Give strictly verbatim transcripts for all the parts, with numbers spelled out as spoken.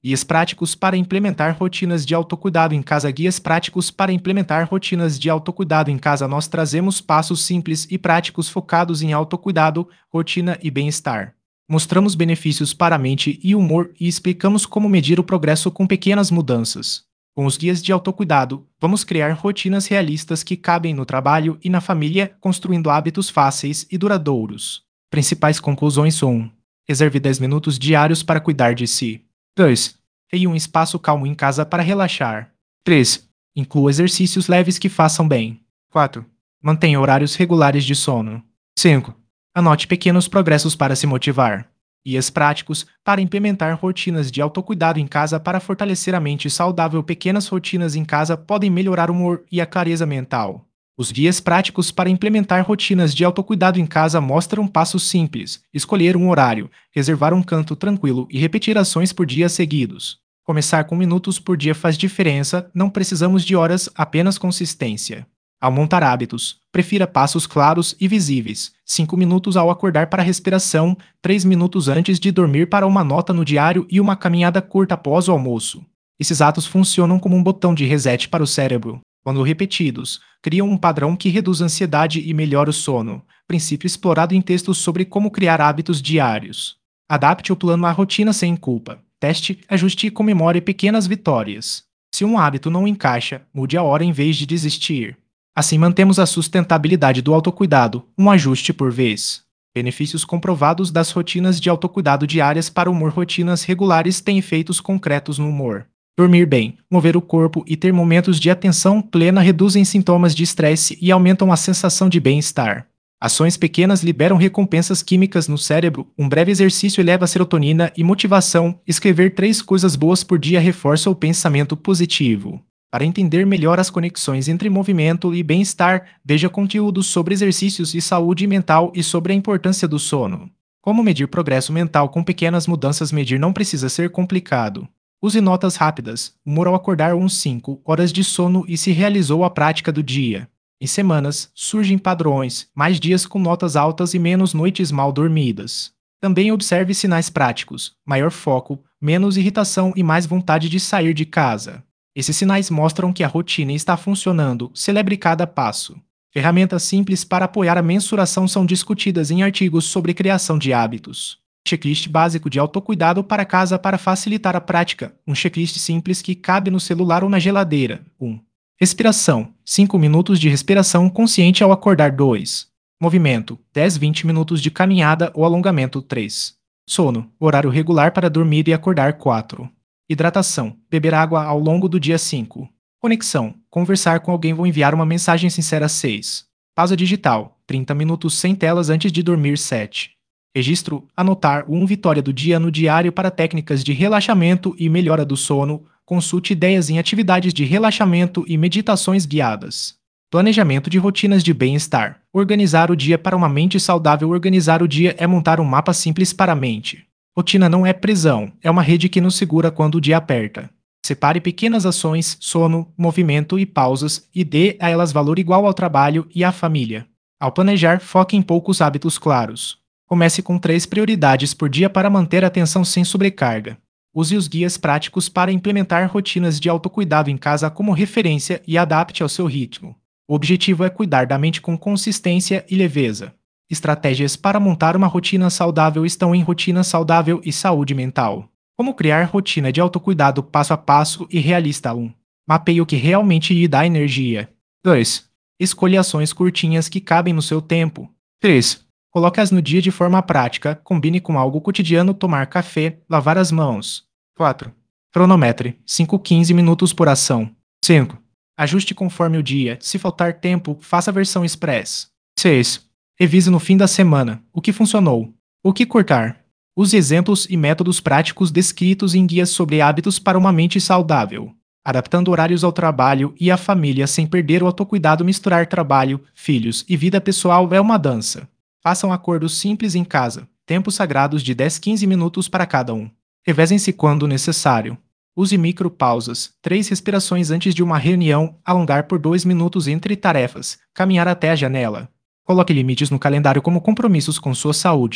Guias práticos para implementar rotinas de autocuidado em casa. Guias práticos para implementar rotinas de autocuidado em casa. Nós trazemos passos simples e práticos focados em autocuidado, rotina e bem-estar. Mostramos benefícios para a mente e humor e explicamos como medir o progresso com pequenas mudanças. Com os guias de autocuidado, vamos criar rotinas realistas que cabem no trabalho e na família, construindo hábitos fáceis e duradouros. Principais conclusões: um. Reserve dez minutos diários para cuidar de si. dois. Crie um espaço calmo em casa para relaxar. três. Inclua exercícios leves que façam bem. quatro. Mantenha horários regulares de sono. cinco. Anote pequenos progressos para se motivar. Guias práticos para implementar rotinas de autocuidado em casa para fortalecer a mente saudável. Pequenas rotinas em casa podem melhorar o humor e a clareza mental. Os guias práticos para implementar rotinas de autocuidado em casa mostram passos simples: escolher um horário, reservar um canto tranquilo e repetir ações por dias seguidos. Começar com minutos por dia faz diferença, não precisamos de horas, apenas consistência. Ao montar hábitos, prefira passos claros e visíveis. cinco minutos ao acordar para a respiração, três minutos antes de dormir para uma nota no diário e uma caminhada curta após o almoço. Esses atos funcionam como um botão de reset para o cérebro. Quando repetidos, criam um padrão que reduz a ansiedade e melhora o sono. Princípio explorado em textos sobre como criar hábitos diários. Adapte o plano à rotina sem culpa. Teste, ajuste e comemore pequenas vitórias. Se um hábito não encaixa, mude a hora em vez de desistir. Assim mantemos a sustentabilidade do autocuidado, um ajuste por vez. Benefícios comprovados das rotinas de autocuidado diárias para o humor. Rotinas regulares têm efeitos concretos no humor. Dormir bem, mover o corpo e ter momentos de atenção plena reduzem sintomas de estresse e aumentam a sensação de bem-estar. Ações pequenas liberam recompensas químicas no cérebro. Um breve exercício eleva a serotonina e motivação. Escrever três coisas boas por dia reforça o pensamento positivo. Para entender melhor as conexões entre movimento e bem-estar, veja conteúdos sobre exercícios e saúde mental e sobre a importância do sono. Como medir progresso mental com pequenas mudanças? Medir não precisa ser complicado. Use notas rápidas, humor ao acordar uns cinco horas de sono e se realizou a prática do dia. Em semanas, surgem padrões, mais dias com notas altas e menos noites mal dormidas. Também observe sinais práticos, maior foco, menos irritação e mais vontade de sair de casa. Esses sinais mostram que a rotina está funcionando. Celebre cada passo. Ferramentas simples para apoiar a mensuração são discutidas em artigos sobre criação de hábitos. Checklist básico de autocuidado para casa para facilitar a prática. Um checklist simples que cabe no celular ou na geladeira. um. Respiração. cinco minutos de respiração consciente ao acordar. dois. Movimento. dez a vinte minutos de caminhada ou alongamento. três. Sono. Horário regular para dormir e acordar. quatro. Hidratação. Beber água ao longo do dia. cinco. Conexão. Conversar com alguém ou enviar uma mensagem sincera. seis. Pausa digital. trinta minutos sem telas antes de dormir. sete. Registro. Anotar uma vitória do dia no diário para técnicas de relaxamento e melhora do sono. Consulte ideias em atividades de relaxamento e meditações guiadas. Planejamento de rotinas de bem-estar. Organizar o dia para uma mente saudável. Organizar o dia é montar um mapa simples para a mente. Rotina não é prisão, é uma rede que nos segura quando o dia aperta. Separe pequenas ações, sono, movimento e pausas e dê a elas valor igual ao trabalho e à família. Ao planejar, foque em poucos hábitos claros. Comece com três prioridades por dia para manter a atenção sem sobrecarga. Use os guias práticos para implementar rotinas de autocuidado em casa como referência e adapte ao seu ritmo. O objetivo é cuidar da mente com consistência e leveza. Estratégias para montar uma rotina saudável estão em Rotina Saudável e Saúde Mental. Como criar rotina de autocuidado passo a passo e realista. um. Mapeie o que realmente lhe dá energia. dois. Escolha ações curtinhas que cabem no seu tempo. três. Coloque-as no dia de forma prática, combine com algo cotidiano: tomar café, lavar as mãos. quatro. Cronometre, cinco a quinze minutos por ação. cinco. Ajuste conforme o dia, se faltar tempo, faça a versão express. seis. Revise no fim da semana o que funcionou, o que cortar. Use exemplos e métodos práticos descritos em guias sobre hábitos para uma mente saudável. Adaptando horários ao trabalho e à família sem perder o autocuidado. Misturar trabalho, filhos e vida pessoal é uma dança. Façam acordos simples em casa, tempos sagrados de dez a quinze minutos para cada um. Revezem-se quando necessário. Use micropausas, três respirações antes de uma reunião, alongar por dois minutos entre tarefas, caminhar até a janela. Coloque limites no calendário como compromissos com sua saúde.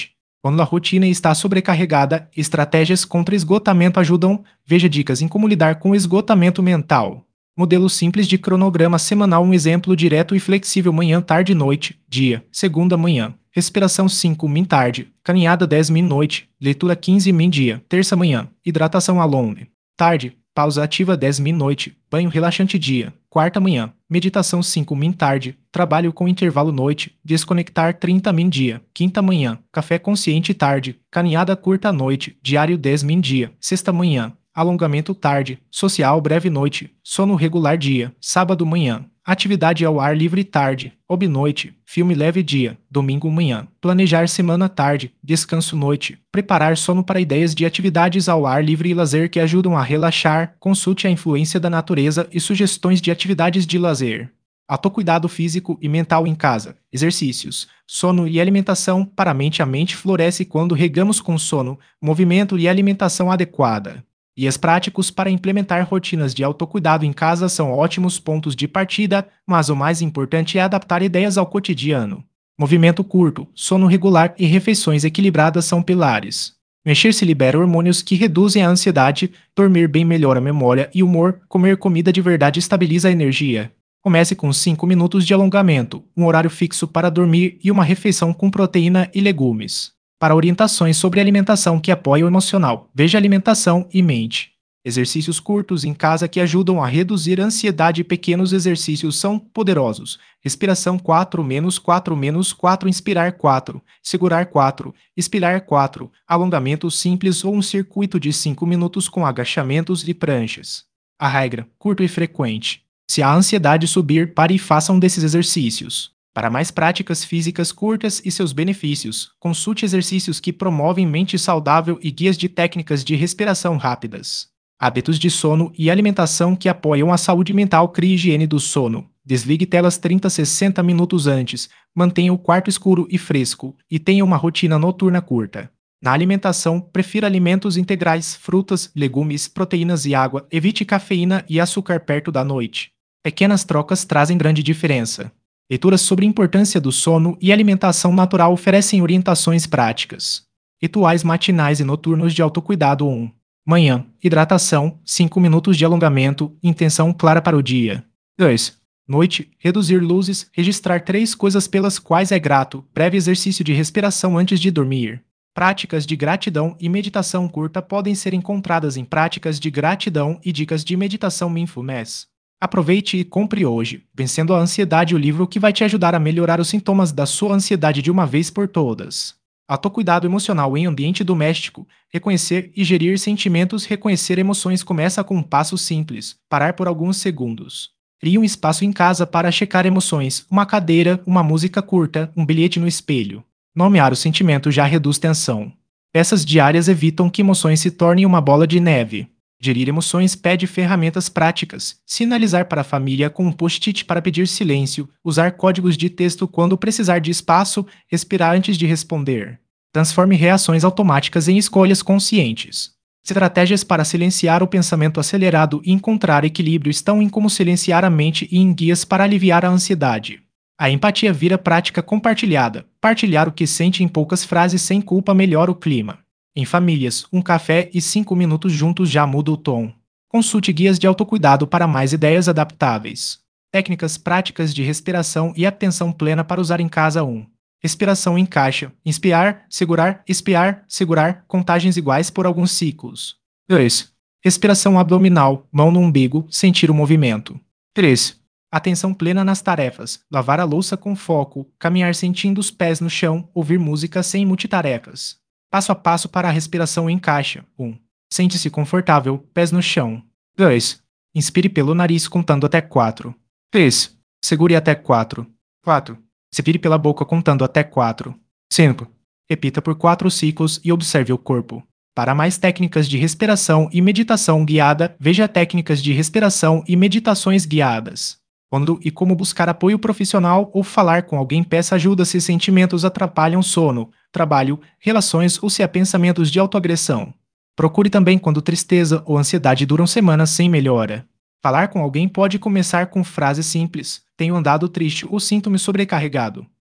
Quando a rotina está sobrecarregada, estratégias contra esgotamento ajudam. Veja dicas em como lidar com o esgotamento mental. Modelo simples de cronograma semanal, um exemplo direto e flexível: manhã, tarde, noite, dia, segunda, manhã. Respiração cinco min tarde, caminhada dez min noite, leitura quinze min dia, terça manhã, hidratação a longa. Tarde, pausa ativa dez min noite, banho relaxante dia, quarta manhã, meditação cinco min tarde, trabalho com intervalo noite, desconectar trinta min dia, quinta manhã, café consciente tarde, caminhada curta noite, diário dez min dia, sexta manhã, alongamento tarde, social breve noite, sono regular dia, sábado manhã, atividade ao ar livre tarde, hobby noite, filme leve dia, domingo manhã, planejar semana tarde, descanso noite, preparar sono para ideias de atividades ao ar livre e lazer que ajudam a relaxar, consulte a influência da natureza e sugestões de atividades de lazer. Autocuidado físico e mental em casa, exercícios, sono e alimentação para a mente. A mente floresce quando regamos com sono, movimento e alimentação adequada. Guias práticos para implementar rotinas de autocuidado em casa são ótimos pontos de partida, mas o mais importante é adaptar ideias ao cotidiano. Movimento curto, sono regular e refeições equilibradas são pilares. Mexer-se libera hormônios que reduzem a ansiedade, dormir bem melhora a memória e humor, comer comida de verdade estabiliza a energia. Comece com cinco minutos de alongamento, um horário fixo para dormir e uma refeição com proteína e legumes. Para orientações sobre alimentação que apoiam o emocional, veja alimentação e mente. Exercícios curtos em casa que ajudam a reduzir a ansiedade. Pequenos exercícios são poderosos. Respiração quatro menos quatro menos quatro, inspirar quatro, segurar quatro, expirar quatro, alongamento simples ou um circuito de cinco minutos com agachamentos e pranchas. A regra, curto e frequente. Se a ansiedade subir, pare e faça um desses exercícios. Para mais práticas físicas curtas e seus benefícios, consulte exercícios que promovem mente saudável e guias de técnicas de respiração rápidas. Hábitos de sono e alimentação que apoiam a saúde mental. Crie higiene do sono. Desligue telas trinta a sessenta minutos antes, mantenha o quarto escuro e fresco, e tenha uma rotina noturna curta. Na alimentação, prefira alimentos integrais, frutas, legumes, proteínas e água. Evite cafeína e açúcar perto da noite. Pequenas trocas trazem grande diferença. Leituras sobre a importância do sono e alimentação natural oferecem orientações práticas. Rituais matinais e noturnos de autocuidado. um. Manhã, hidratação, cinco minutos de alongamento, intenção clara para o dia. dois. Noite, reduzir luzes, registrar três coisas pelas quais é grato, breve exercício de respiração antes de dormir. Práticas de gratidão e meditação curta podem ser encontradas em Práticas de Gratidão e Dicas de Meditação Mindfulness. Aproveite e compre hoje, Vencendo a Ansiedade, o livro que vai te ajudar a melhorar os sintomas da sua ansiedade de uma vez por todas. Autocuidado emocional em ambiente doméstico. Reconhecer e gerir sentimentos. Reconhecer emoções começa com um passo simples: parar por alguns segundos. Crie um espaço em casa para checar emoções, uma cadeira, uma música curta, um bilhete no espelho. Nomear o sentimento já reduz tensão. Peças diárias evitam que emoções se tornem uma bola de neve. Gerir emoções pede ferramentas práticas. Sinalizar para a família com um post-it para pedir silêncio. Usar códigos de texto quando precisar de espaço. Respirar antes de responder. Transforme reações automáticas em escolhas conscientes. Estratégias para silenciar o pensamento acelerado e encontrar equilíbrio estão em como silenciar a mente e em guias para aliviar a ansiedade. A empatia vira prática compartilhada. Partilhar o que sente em poucas frases sem culpa melhora o clima. Em famílias, um café e cinco minutos juntos já muda o tom. Consulte guias de autocuidado para mais ideias adaptáveis. Técnicas práticas de respiração e atenção plena para usar em casa. um. Respiração em caixa. Inspirar, segurar, expirar, segurar, contagens iguais por alguns ciclos. dois. Respiração abdominal, mão no umbigo, sentir o movimento. três. Atenção plena nas tarefas. Lavar a louça com foco, caminhar sentindo os pés no chão, ouvir música sem multitarefas. Passo a passo para a respiração em caixa. um. Sente-se confortável, pés no chão. dois. Inspire pelo nariz contando até quatro. três. Segure até quatro. quatro. Expire pela boca contando até quatro. cinco. Repita por quatro ciclos e observe o corpo. Para mais técnicas de respiração e meditação guiada, veja técnicas de respiração e meditações guiadas. Quando e como buscar apoio profissional ou falar com alguém. Peça ajuda se sentimentos atrapalham sono, trabalho, relações ou se há pensamentos de autoagressão. Procure também quando tristeza ou ansiedade duram semanas sem melhora. Falar com alguém pode começar com frases simples: tenho andado triste ou sinto-me sobrecarregado.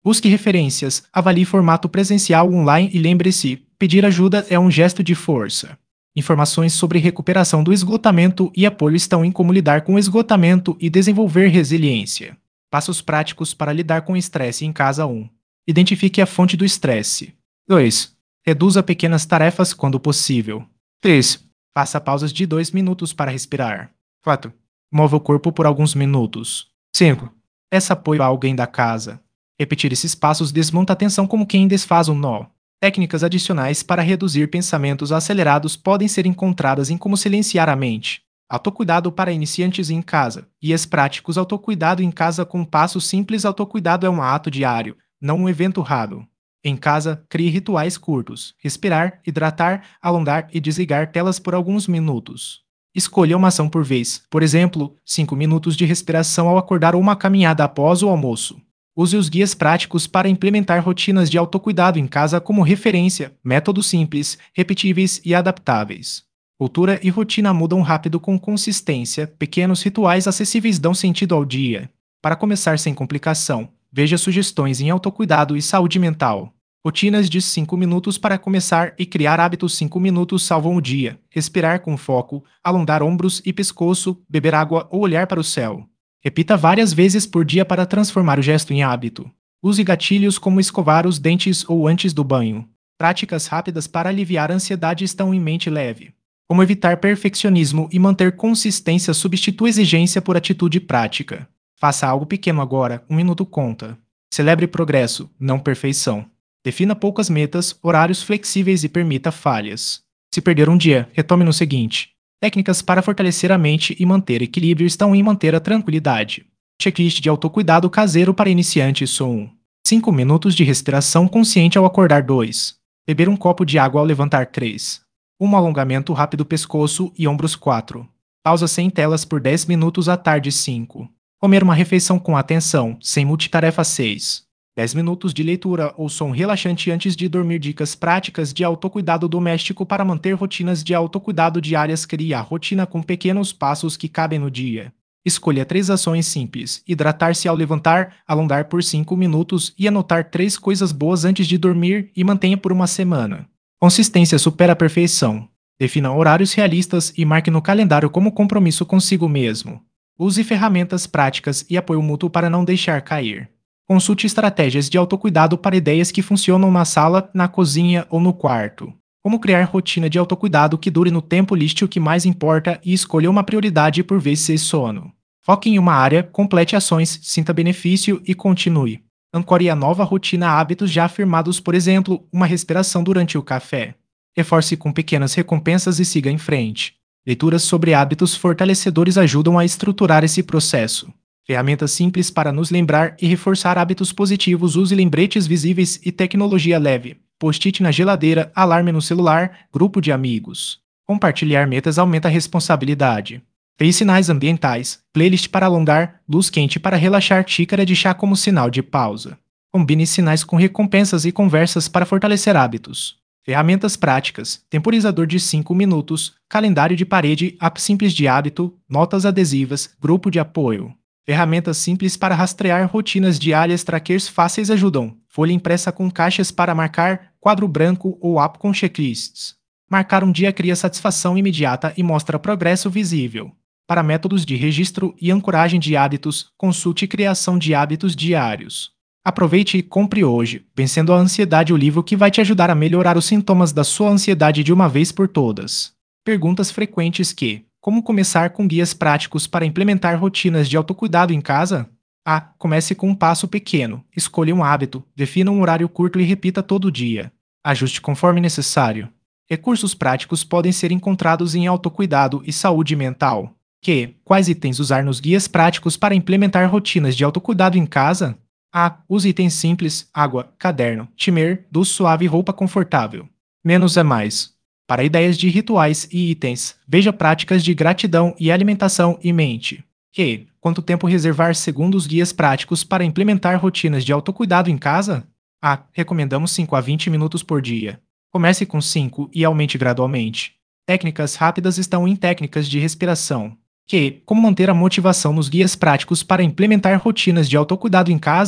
Busque referências, avalie formato presencial online e lembre-se: pedir ajuda é um gesto de força. Informações sobre recuperação do esgotamento e apoio estão em como lidar com o esgotamento e desenvolver resiliência. Passos práticos para lidar com o estresse em casa. um. Identifique a fonte do estresse. dois. Reduza pequenas tarefas quando possível. três. Faça pausas de dois minutos para respirar. quatro. Mova o corpo por alguns minutos. cinco. Peça apoio a alguém da casa. Repetir esses passos desmonta a tensão como quem desfaz um nó. Técnicas adicionais para reduzir pensamentos acelerados podem ser encontradas em como silenciar a mente. Autocuidado para iniciantes em casa. Guias práticos. Autocuidado em casa com passos simples. Autocuidado é um ato diário, não um evento raro. Em casa, crie rituais curtos: respirar, hidratar, alongar e desligar telas por alguns minutos. Escolha uma ação por vez, por exemplo, cinco minutos de respiração ao acordar ou uma caminhada após o almoço. Use os guias práticos para implementar rotinas de autocuidado em casa como referência, métodos simples, repetíveis e adaptáveis. Cultura e rotina mudam rápido com consistência, pequenos rituais acessíveis dão sentido ao dia. Para começar sem complicação, veja sugestões em autocuidado e saúde mental. Rotinas de cinco minutos para começar e criar hábitos. cinco minutos salvam o dia. Respirar com foco, alongar ombros e pescoço, beber água ou olhar para o céu. Repita várias vezes por dia para transformar o gesto em hábito. Use gatilhos como escovar os dentes ou antes do banho. Práticas rápidas para aliviar a ansiedade estão em mente leve. Como evitar perfeccionismo e manter consistência. Substitua exigência por atitude prática. Faça algo pequeno agora, um minuto conta. Celebre progresso, não perfeição. Defina poucas metas, horários flexíveis e permita falhas. Se perder um dia, retome no seguinte. Técnicas para fortalecer a mente e manter equilíbrio estão em manter a tranquilidade. Checklist de autocuidado caseiro para iniciantes. um. cinco minutos de respiração consciente ao acordar. dois. Beber um copo de água ao levantar. três. Um alongamento rápido pescoço e ombros. quatro. Pausa sem telas por dez minutos à tarde. cinco. Comer uma refeição com atenção, sem multitarefa. seis. dez minutos de leitura ou som relaxante antes de dormir. Dicas práticas de autocuidado doméstico para manter rotinas de autocuidado diárias. Crie a rotina com pequenos passos que cabem no dia. Escolha três ações simples: hidratar-se ao levantar, alongar por cinco minutos e anotar três coisas boas antes de dormir e mantenha por uma semana. Consistência supera a perfeição. Defina horários realistas e marque no calendário como compromisso consigo mesmo. Use ferramentas práticas e apoio mútuo para não deixar cair. Consulte estratégias de autocuidado para ideias que funcionam na sala, na cozinha ou no quarto. Como criar rotina de autocuidado que dure no tempo. Liste o que mais importa e escolha uma prioridade por vez. Se sono. Foque em uma área, complete ações, sinta benefício e continue. Ancore a nova rotina a hábitos já afirmados, por exemplo, uma respiração durante o café. Reforce com pequenas recompensas e siga em frente. Leituras sobre hábitos fortalecedores ajudam a estruturar esse processo. Ferramentas simples para nos lembrar e reforçar hábitos positivos. Use lembretes visíveis e tecnologia leve. Post-it na geladeira, alarme no celular, grupo de amigos. Compartilhar metas aumenta a responsabilidade. Fez sinais ambientais, playlist para alongar, luz quente para relaxar, xícara de chá como sinal de pausa. Combine sinais com recompensas e conversas para fortalecer hábitos. Ferramentas práticas, temporizador de cinco minutos, calendário de parede, app simples de hábito, notas adesivas, grupo de apoio. Ferramentas simples para rastrear rotinas diárias. Trackers fáceis ajudam. Folha impressa com caixas para marcar, quadro branco ou app com checklists. Marcar um dia cria satisfação imediata e mostra progresso visível. Para métodos de registro e ancoragem de hábitos, consulte Criação de Hábitos Diários. Aproveite e compre hoje, Vencendo a Ansiedade, o livro que vai te ajudar a melhorar os sintomas da sua ansiedade de uma vez por todas. Perguntas frequentes que: como começar com guias práticos para implementar rotinas de autocuidado em casa? A. Comece com um passo pequeno. Escolha um hábito, defina um horário curto e repita todo dia. Ajuste conforme necessário. Recursos práticos podem ser encontrados em autocuidado e saúde mental. Q. Quais itens usar nos guias práticos para implementar rotinas de autocuidado em casa? A. Use itens simples: água, caderno, timer, luz suave e roupa confortável. Menos é mais. Para ideias de rituais e itens, veja práticas de gratidão e alimentação e mente. Q. Quanto tempo reservar segundo os guias práticos para implementar rotinas de autocuidado em casa? A. Recomendamos cinco a vinte minutos por dia. Comece com cinco e aumente gradualmente. Técnicas rápidas estão em técnicas de respiração. Q. Como manter a motivação nos guias práticos para implementar rotinas de autocuidado em casa?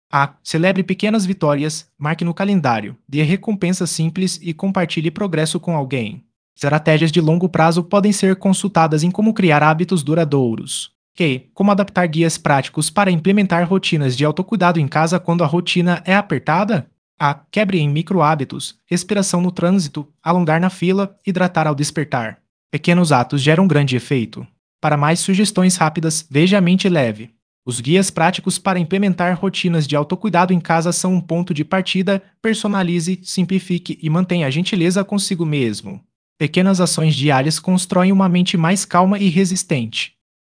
A. Celebre pequenas vitórias, marque no calendário, dê recompensas simples e compartilhe progresso com alguém. Estratégias de longo prazo podem ser consultadas em como criar hábitos duradouros. Q. Como adaptar guias práticos para implementar rotinas de autocuidado em casa quando a rotina é apertada? A. Quebre em micro hábitos, respiração no trânsito, alongar na fila, hidratar ao despertar. Pequenos atos geram grande efeito. Para mais sugestões rápidas, veja a mente leve. Os guias práticos para implementar rotinas de autocuidado em casa são um ponto de partida. Personalize, simplifique e mantenha a gentileza consigo mesmo. Pequenas ações diárias constroem uma mente mais calma e resistente.